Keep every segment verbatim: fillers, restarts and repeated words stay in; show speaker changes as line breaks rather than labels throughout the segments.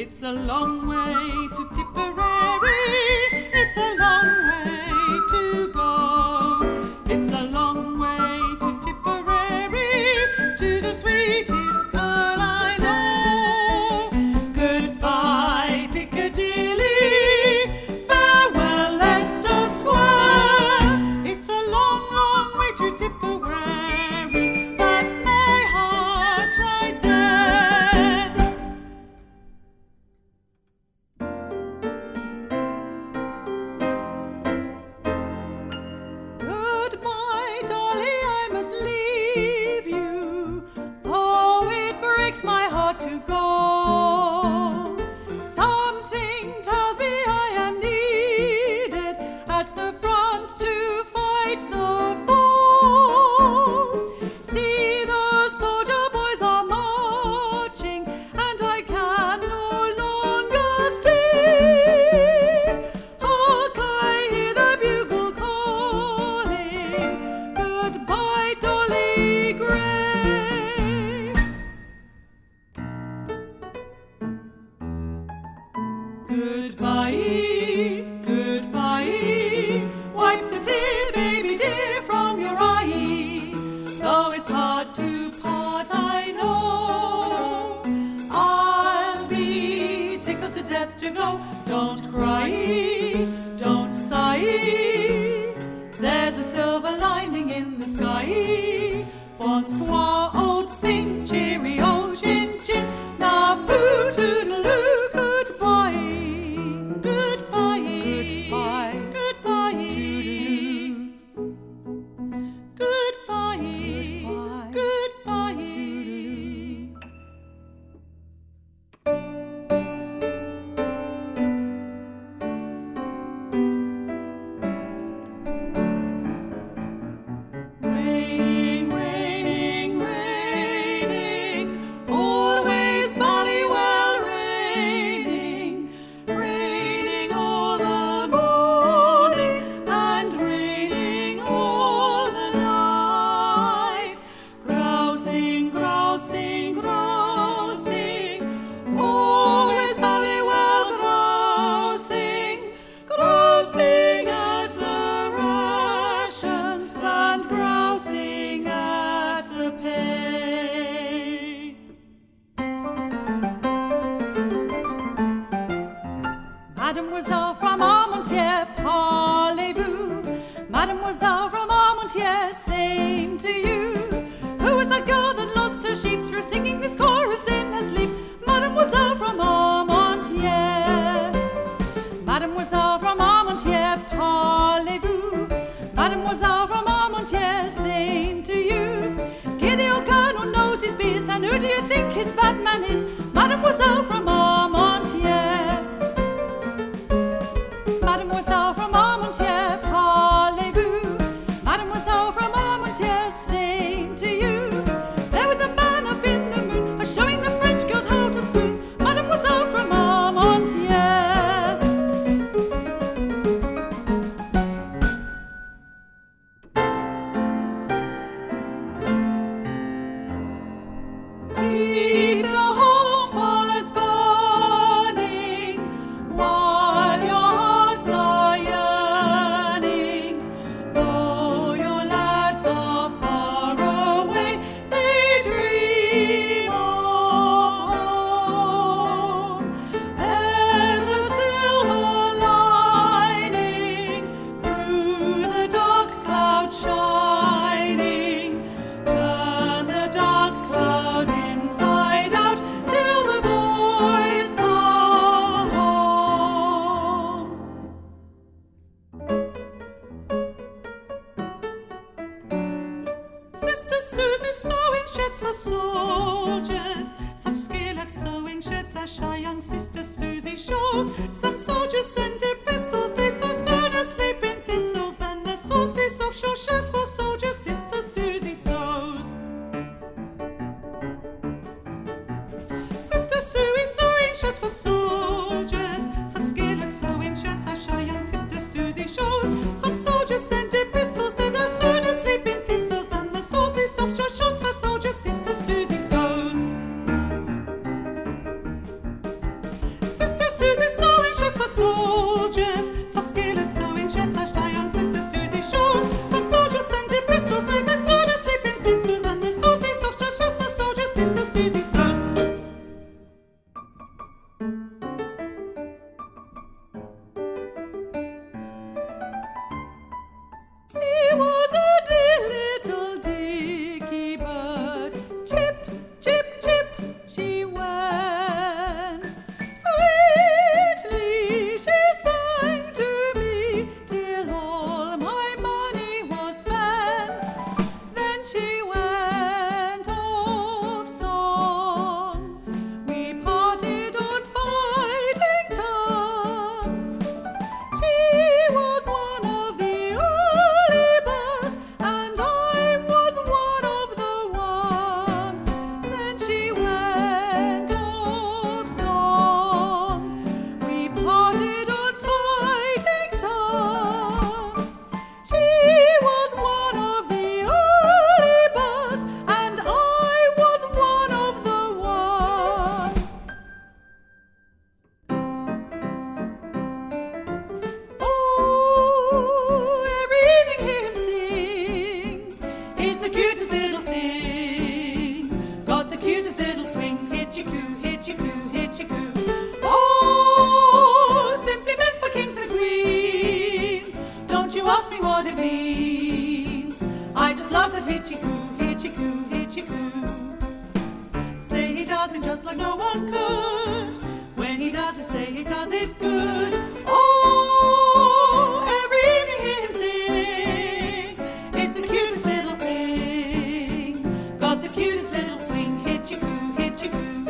It's a long way to Tipperary. It's a long way to go. It's a long way to Tipperary, to the sweetest girl I know. Goodbye, Piccadilly. Farewell, Leicester Square. It's a long, long way to Tipperary, but my heart's right there. Goodbye, Dolly, I must leave you, though it breaks my heart to go. Something tells me I am needed at the front to fight the foe. See, the soldier boys are marching, and I can no longer stay. Hark, I hear the bugle calling. Goodbye, Dolly Gray. Goodbye, goodbye. Wipe the tear, baby dear, from your eye. Though it's hard to part, I know. I'll be tickled to death to go. Don't cry, don't sigh. There's a silver lining in the sky. Bonsoir, old thing, cheerio, chin chin. Now boo toodaloo, goodbye. Goodbye, goodbye, goodbye, goodbye, goodbye. Raining, raining, raining, always Ballywell raining, raining all the morning and raining all the night. Grousing, grousing, grousing, always Ballywell grousing, grousing at the rations and grousing at the pay. Mademoiselle from Armentières, parlez-vous? Mademoiselle from Armentières, same to you. Who is that girl that lost her sheep through singing this chorus in her sleep? Mademoiselle from Armentières. Mademoiselle from Armentières, parlez-vous? Mademoiselle from Armentières, same to you. Giddy old Colonel knows his beers, and who do you think his bad man is? Mademoiselle from Armentières. Mademoiselle from Armentières, parlez-vous? Mademoiselle from Armentières, same to you. There with the man up in the moon, a showing the French girls how to spoon. Mademoiselle from Armentières. Keep the home fires burning while your hearts are yearning. Though your lads are far away, they dream of home. There's a silver lining through the dark cloud shining. Turn the dark cloud inside out till the boys come home. Sister Susie's sewing shirts for soldiers. Such skill at sewing shirts as shy young Sister Susie shows. Some soldiers send epistles, they so soon asleep in thistles. Then the saucy soft shore shirts for soldiers Sister Susie sews. Sister Susie sewing shirts for soldiers. Such skill at sewing shirts as shy young Sister Susie shows. Some soldiers send epistles, they so soon asleep in thistles. Then the saucy soft shore shirts for soldiers Sister Susie sews. one could. When he does it, say he does it good. Oh, every evening hear him sing. It's the cutest little thing. Got the cutest little swing. Hitchy-coo, hitchy-coo.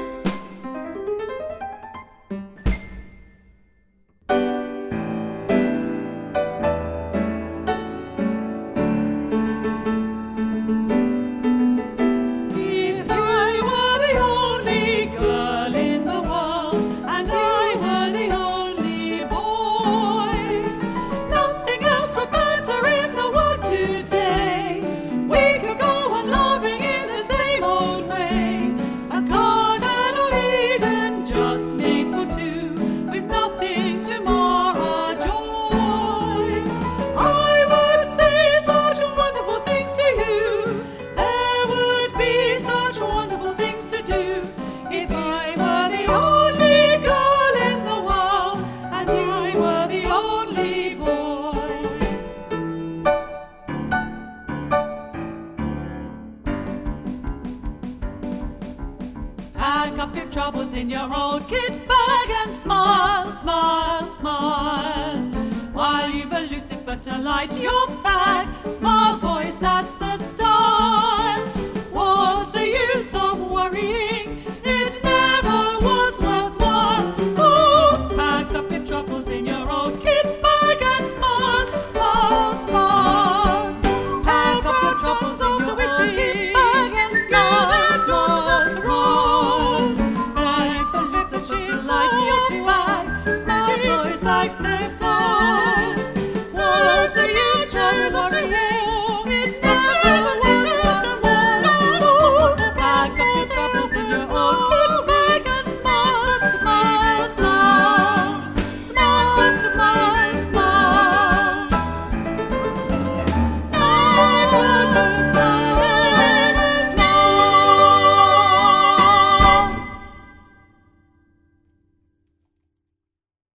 Pack up your troubles in your old kit bag and smile, smile, smile, while you've a Lucifer to light your fag. Smile, boys, that's the style.